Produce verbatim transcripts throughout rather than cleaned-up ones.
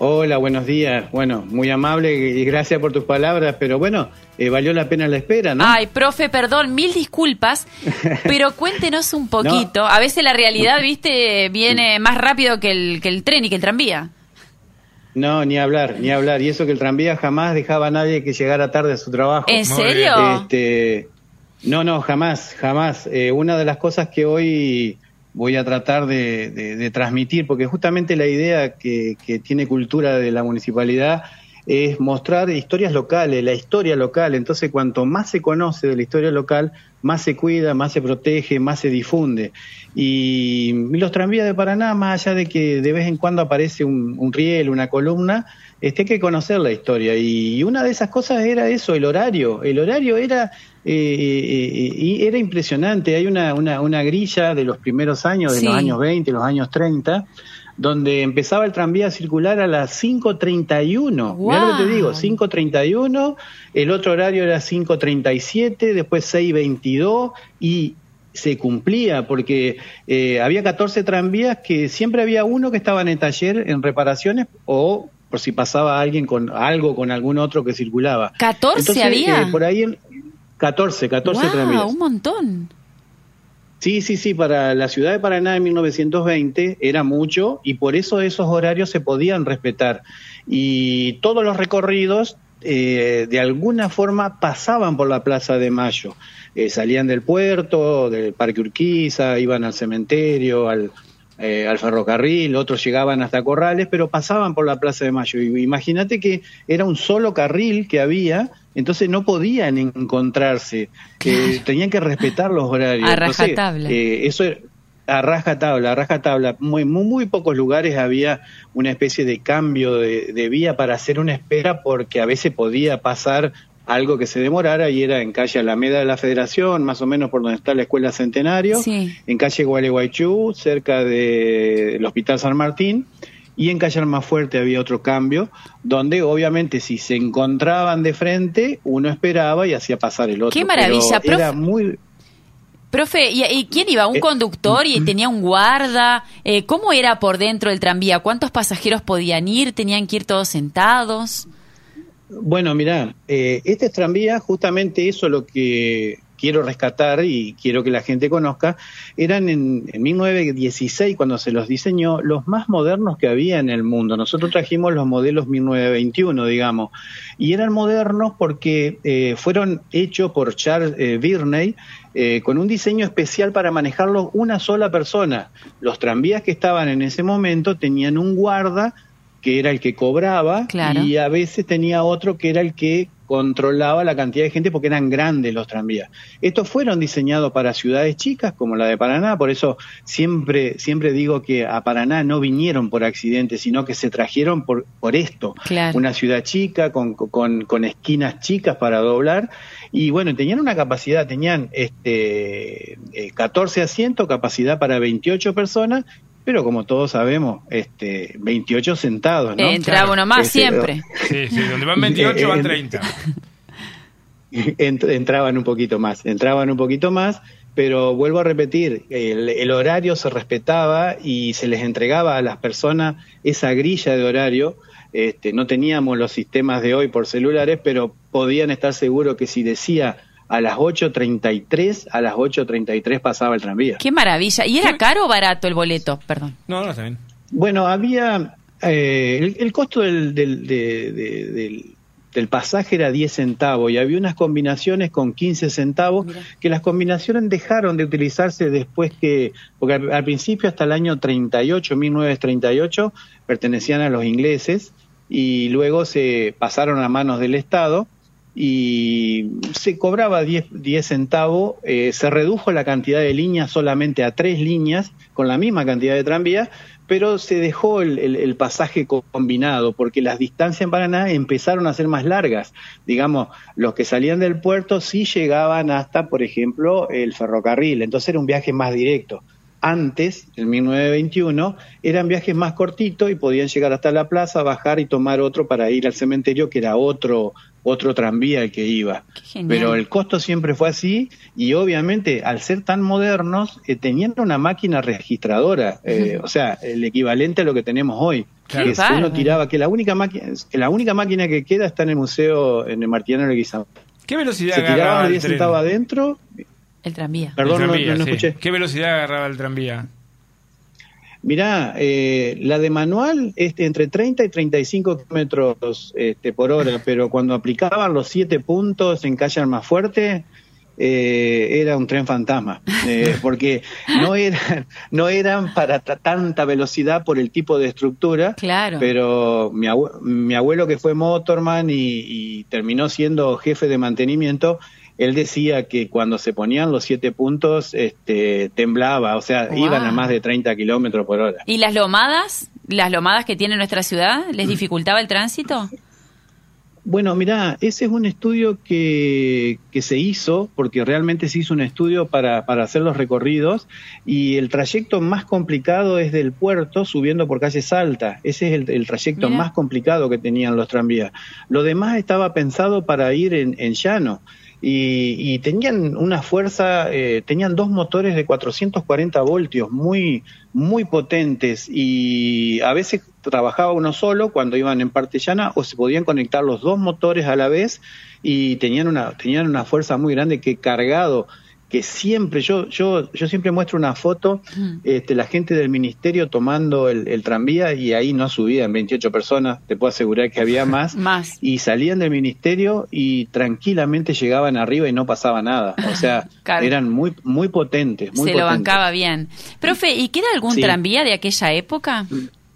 Hola, buenos días. Bueno, muy amable y gracias por tus palabras, pero bueno, eh, valió la pena la espera, ¿no? Ay, profe, perdón, mil disculpas, pero cuéntenos un poquito. No. A veces la realidad, viste, viene más rápido que el, que el tren y que el tranvía. No, ni hablar, ni hablar. Y eso que el tranvía jamás dejaba a nadie que llegara tarde a su trabajo. ¿En serio? Este, no, no, jamás, jamás. Eh, una de las cosas que hoy voy a tratar de, de, de transmitir, porque justamente la idea que, que tiene Cultura de la municipalidad es mostrar historias locales, la historia local. Entonces, cuanto más se conoce de la historia local, más se cuida, más se protege, más se difunde. Y los tranvías de Paraná, más allá de que de vez en cuando aparece un, un riel, una columna, este, hay que conocer la historia. Y una de esas cosas era eso, el horario. El horario era... Eh, eh, y era impresionante. Hay una, una, una grilla de los primeros años, de sí. los años veinte, los años treinta, donde empezaba el tranvía a circular a las cinco treinta y uno. Wow. Mirá lo que te digo, cinco treinta y uno, el otro horario era cinco treinta y siete, después seis veintidós, y se cumplía porque eh, había catorce tranvías que siempre había uno que estaba en el taller en reparaciones o por si pasaba alguien con algo con algún otro que circulaba. ¿catorce Entonces, había? Eh, por ahí en, catorce, catorce wow, tranvías. Un montón. Sí, sí, sí, para la ciudad de Paraná en mil novecientos veinte era mucho y por eso esos horarios se podían respetar. Y todos los recorridos eh, de alguna forma pasaban por la Plaza de Mayo. Eh, salían del puerto, del Parque Urquiza, iban al cementerio, al, eh, al ferrocarril, otros llegaban hasta Corrales, pero pasaban por la Plaza de Mayo. Y imagínate que era un solo carril que había. Entonces no podían encontrarse, eh, tenían que respetar los horarios. A rajatabla. Eh, eso era, a rajatabla, a rajatabla. Muy, muy, muy pocos lugares había una especie de cambio de, de vía para hacer una espera porque a veces podía pasar algo que se demorara y era en calle Alameda de la Federación, más o menos por donde está la Escuela Centenario, sí. en calle Gualeguaychú, cerca del Hospital San Martín. Y en Calle Almafuerte había otro cambio, donde obviamente si se encontraban de frente, uno esperaba y hacía pasar el otro. ¡Qué maravilla! Pero era profe, muy... profe ¿y, ¿y quién iba? ¿Un eh, conductor y tenía un guarda? Eh, ¿Cómo era por dentro del tranvía? ¿Cuántos pasajeros podían ir? ¿Tenían que ir todos sentados? Bueno, mirá, eh, este tranvía, justamente eso es lo que quiero rescatar y quiero que la gente conozca, eran en, en mil novecientos dieciséis, cuando se los diseñó, los más modernos que había en el mundo. Nosotros trajimos los modelos mil novecientos veintiuno, digamos, y eran modernos porque eh, fueron hechos por Charles eh, Birney eh, con un diseño especial para manejarlos una sola persona. Los tranvías que estaban en ese momento tenían un guarda que era el que cobraba, claro. y a veces tenía otro que era el que controlaba la cantidad de gente porque eran grandes los tranvías. Estos fueron diseñados para ciudades chicas como la de Paraná, por eso siempre siempre digo que a Paraná no vinieron por accidente, sino que se trajeron por por esto. Claro. Una ciudad chica con, con, con esquinas chicas para doblar y bueno, tenían una capacidad, tenían este eh, catorce asientos, capacidad para veintiocho personas, pero como todos sabemos, este, veintiocho sentados, ¿no? Eh, entraba claro. uno más siempre. Sí, sí, donde van veintiocho van treinta. Entraban un poquito más, entraban un poquito más, pero vuelvo a repetir, el, el horario se respetaba y se les entregaba a las personas esa grilla de horario. Este, no teníamos los sistemas de hoy por celulares, pero podían estar seguros que si decía a las ocho treinta y tres, a las ocho treinta y tres pasaba el tranvía. ¡Qué maravilla! ¿Y era caro o barato el boleto? Perdón. No, no, está bien. Bueno, había... Eh, el, el costo del, del, de, de, del, del pasaje era diez centavos y había unas combinaciones con quince centavos. Mira. Que las combinaciones dejaron de utilizarse después que... Porque al, al principio, hasta el año treinta y ocho, mil novecientos treinta y ocho, pertenecían a los ingleses y luego se pasaron a manos del Estado y se cobraba diez centavos, eh, se redujo la cantidad de líneas solamente a tres líneas, con la misma cantidad de tranvías, pero se dejó el, el, el pasaje combinado, porque las distancias en Paraná empezaron a ser más largas. Digamos, los que salían del puerto sí llegaban hasta, por ejemplo, el ferrocarril, entonces era un viaje más directo. Antes, en mil novecientos veintiuno, eran viajes más cortitos y podían llegar hasta la plaza, bajar y tomar otro para ir al cementerio, que era otro otro tranvía el que iba. Pero el costo siempre fue así y obviamente al ser tan modernos eh, tenían una máquina registradora, eh, uh-huh. o sea, el equivalente a lo que tenemos hoy. que uno tiraba, que la única máquina, que la única máquina que queda está en el museo, en el Martiniano Leguizamo. ¿Qué velocidad se agarraba tiraban el diez tren? centavos adentro. El tranvía. Perdón, el tranvía, no, no, no sí. escuché. ¿Qué velocidad agarraba el tranvía? Mirá, eh, la de manual este, entre treinta y treinta y cinco kilómetros este, por hora, pero cuando aplicaban los siete puntos en calle Almafuerte, eh, era un tren fantasma, eh, porque no eran, no eran para tanta velocidad por el tipo de estructura, claro. Pero mi, abue mi abuelo, que fue motorman y, y terminó siendo jefe de mantenimiento, él decía que cuando se ponían los siete puntos, este, temblaba, o sea, wow. Iban a más de treinta kilómetros por hora. ¿Y las lomadas? ¿Las lomadas que tiene nuestra ciudad? ¿Les dificultaba el tránsito? Bueno, mirá, ese es un estudio que, que se hizo, porque realmente se hizo un estudio para, para hacer los recorridos, y el trayecto más complicado es del puerto subiendo por calle Salta. Ese es el, el trayecto Mirá. más complicado que tenían los tranvías. Lo demás estaba pensado para ir en, en llano. Y, y tenían una fuerza, eh, tenían dos motores de cuatrocientos cuarenta voltios muy, muy potentes, y a veces trabajaba uno solo cuando iban en parte llana, o se podían conectar los dos motores a la vez, y tenían una, tenían una fuerza muy grande que cargado, que siempre, yo, yo, yo siempre muestro una foto, mm. este, la gente del ministerio tomando el, el tranvía, y ahí no subían veintiocho personas, te puedo asegurar que había más, más, y salían del ministerio y tranquilamente llegaban arriba y no pasaba nada, o sea, claro. Eran muy, muy potentes, muy Se potentes. lo bancaba bien. Profe, ¿y queda algún sí. tranvía de aquella época?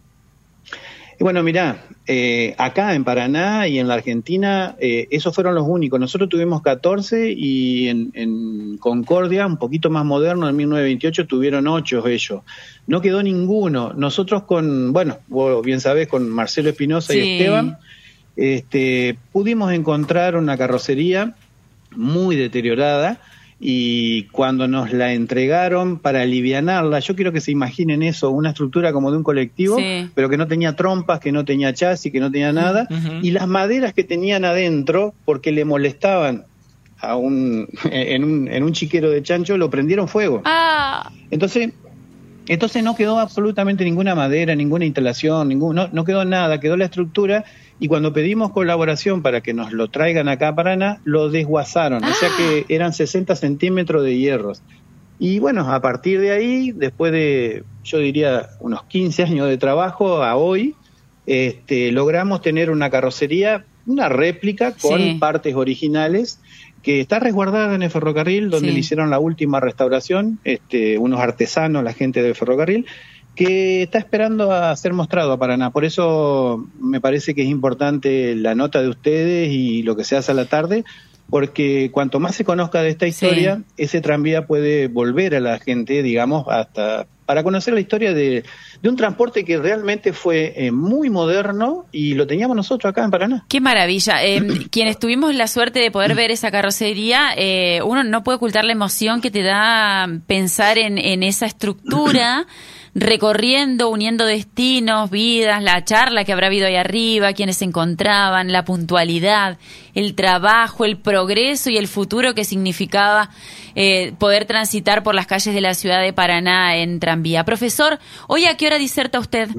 Y bueno, mirá, eh, acá en Paraná y en la Argentina, eh, esos fueron los únicos. Nosotros tuvimos catorce, y en, en Concordia, un poquito más moderno, en mil novecientos veintiocho, tuvieron ocho ellos. No quedó ninguno. Nosotros con, bueno, vos bien sabés, con Marcelo Espinosa sí. y Esteban, este, pudimos encontrar una carrocería muy deteriorada, y cuando nos la entregaron para alivianarla, yo quiero que se imaginen eso, una estructura como de un colectivo, sí. pero que no tenía trompas, que no tenía chasis, que no tenía nada, uh-huh. y las maderas que tenían adentro, porque le molestaban a un en un, en un chiquero de chancho, lo prendieron fuego. Ah. Entonces, entonces no quedó absolutamente ninguna madera, ninguna instalación, ningún, no, no quedó nada, quedó la estructura. Y cuando pedimos colaboración para que nos lo traigan acá a Paraná, lo desguazaron, ah. o sea que eran sesenta centímetros de hierros. Y bueno, a partir de ahí, después de, yo diría, unos quince años de trabajo a hoy, este, logramos tener una carrocería, una réplica con sí. partes originales, que está resguardada en el ferrocarril, donde sí. le hicieron la última restauración, este, unos artesanos, la gente del ferrocarril, que está esperando a ser mostrado a Paraná. Por eso me parece que es importante la nota de ustedes y lo que se hace a la tarde, porque cuanto más se conozca de esta historia, sí. ese tranvía puede volver a la gente, digamos, hasta para conocer la historia de, de un transporte que realmente fue eh, muy moderno, y lo teníamos nosotros acá en Paraná. ¡Qué maravilla! Eh, quienes tuvimos la suerte de poder ver esa carrocería, eh, uno no puede ocultar la emoción que te da pensar en, en esa estructura, recorriendo, uniendo destinos, vidas, la charla que habrá habido ahí arriba, quienes se encontraban, la puntualidad, el trabajo, el progreso y el futuro que significaba eh, poder transitar por las calles de la ciudad de Paraná en tranvía. Profesor, ¿hoy a qué hora diserta usted?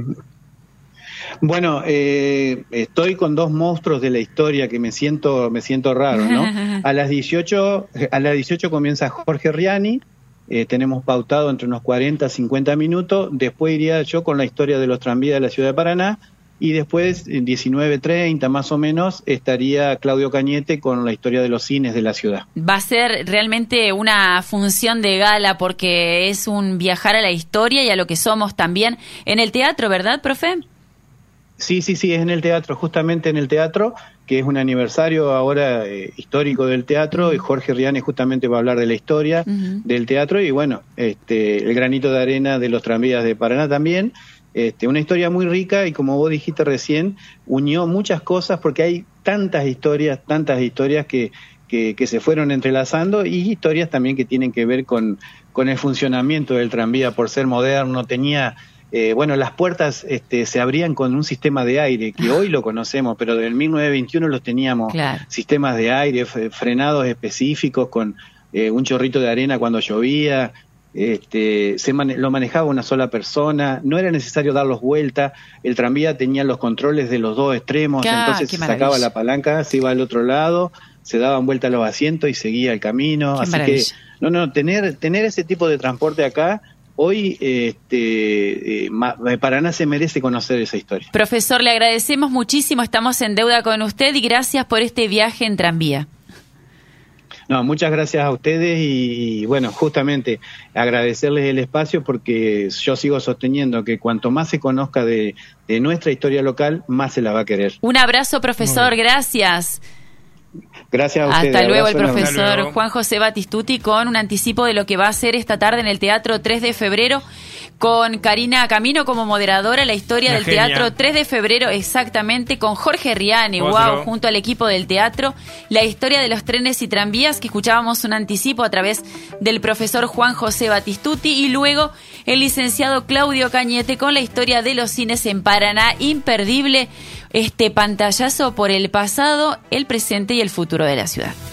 Bueno, eh, estoy con dos monstruos de la historia que me siento, me siento raro, ¿no? A las dieciocho, a las dieciocho comienza Jorge Riani. Eh, tenemos pautado entre unos cuarenta a cincuenta minutos, después iría yo con la historia de los tranvías de la ciudad de Paraná, y después, en diecinueve treinta más o menos, estaría Claudio Cañete con la historia de los cines de la ciudad. Va a ser realmente una función de gala, porque es un viajar a la historia y a lo que somos también en el teatro, ¿verdad, profe? Sí, sí, sí, es en el teatro, justamente en el teatro, que es un aniversario ahora eh, histórico del teatro, y Jorge Riani justamente va a hablar de la historia uh-huh. del teatro, y bueno, este, el granito de arena de los tranvías de Paraná también, este, una historia muy rica, y como vos dijiste recién, unió muchas cosas, porque hay tantas historias, tantas historias que, que, que se fueron entrelazando, y historias también que tienen que ver con, con el funcionamiento del tranvía, por ser moderno, tenía... Eh, bueno, las puertas este, se abrían con un sistema de aire, que hoy lo conocemos, pero del mil novecientos veintiuno los teníamos, claro. sistemas de aire, frenados específicos con eh, un chorrito de arena cuando llovía. este, se mane- lo manejaba una sola persona, no era necesario darlos vuelta, el tranvía tenía los controles de los dos extremos, Ah, entonces qué se sacaba la palanca, se iba al otro lado, se daban vuelta los asientos y seguía el camino. Qué Así maravilla. que, no, no, tener, tener ese tipo de transporte acá, hoy este, eh, Ma- Paraná se merece conocer esa historia. Profesor, le agradecemos muchísimo, estamos en deuda con usted y gracias por este viaje en tranvía. No, muchas gracias a ustedes y, y bueno, justamente agradecerles el espacio porque yo sigo sosteniendo que cuanto más se conozca de, de nuestra historia local, más se la va a querer. Un abrazo, profesor, gracias. Gracias a ustedes. Hasta luego el Abrazo enorme. profesor Hasta luego. Juan José Batistuti con un anticipo de lo que va a ser esta tarde en el Teatro tres de febrero con Karina Camino como moderadora, la historia Una del genia. Teatro tres de febrero exactamente con Jorge Riani, Otro. wow, junto al equipo del teatro, la historia de los trenes y tranvías que escuchábamos un anticipo a través del profesor Juan José Batistuti y luego el licenciado Claudio Cañete con la historia de los cines en Paraná, imperdible este pantallazo por el pasado, el presente y el futuro de la ciudad.